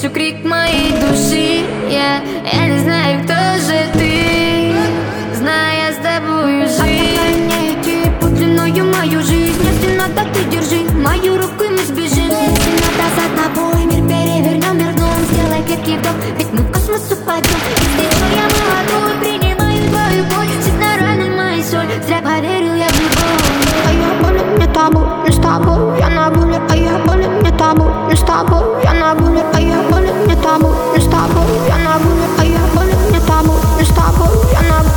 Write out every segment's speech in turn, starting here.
слышу крик моей души. Я не знаю, кто же ты, зная с тобою жить. Отдай мне идти путь длиною мою жизнь. Если надо, ты держи мою руку, и мы сбежим. Если надо, за тобой мир перевернем, мирном. Сделай крепкий вдох, ведь мы в космос упадем. Если что, я молодой, принимаю твою боль. Всегда раны мои соль, зря поверил я в любовь. А я болен, не табу, не с тобой, я на воле. А я болен, не табу, не с тобой, я на воле. А я болен, не табу, не с тобой, я на воле. А я болен, не табу, не с тобой, я на воле.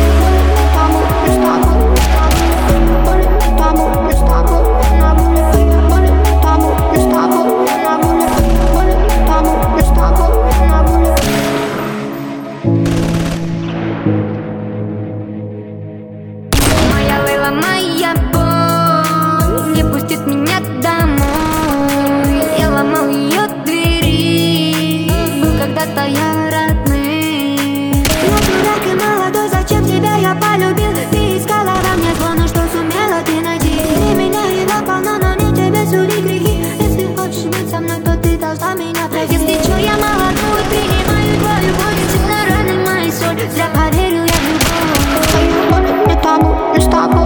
Моя Лейла, моя боль не пустит меня домой. Я ломал ее двери, был когда-то я родным. Я дурак и молодой, зачем тебя я полюбил? Ты искала во мне зло, но что сумела ты найти? Ты меня его полно, но не тебе судить грехи. Если хочешь быть со мной, то ты должна меня простить. Если что, я молодой, принимаю твою боль. Всегда раны мои соль, зря поверил я в любовь. А я болен, не табу, не с тобой.